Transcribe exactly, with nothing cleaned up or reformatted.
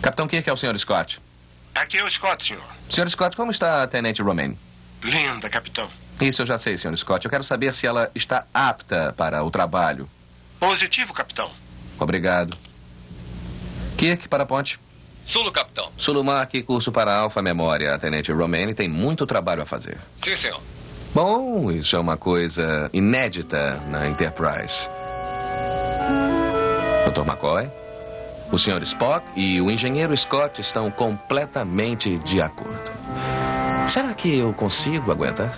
Capitão Kirk, é o senhor Scott. Aqui é o Scott, senhor. senhor Scott, como está a Tenente Romaine? Linda, capitão. Isso eu já sei, senhor Scott. Eu quero saber se ela está apta para o trabalho. Positivo, capitão. Obrigado. Kirk, para a ponte. Sulu, capitão. Sulu, marque curso para Alfa Memória. A Tenente Romaine tem muito trabalho a fazer. Sim, senhor. Bom, isso é uma coisa inédita na Enterprise. doutor McCoy, o senhor Spock e o engenheiro Scott estão completamente de acordo. Será que eu consigo aguentar?